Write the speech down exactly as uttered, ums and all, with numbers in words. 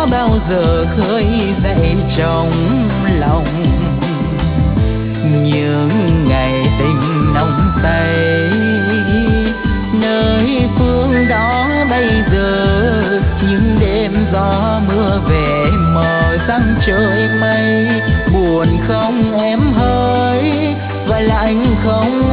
đó bao giờ khơi dậy trong lòng những ngày tình nồng say. Nơi phương đó bây giờ những đêm gió mưa về mờ sáng trời mây, buồn không em hỡi và lạnh không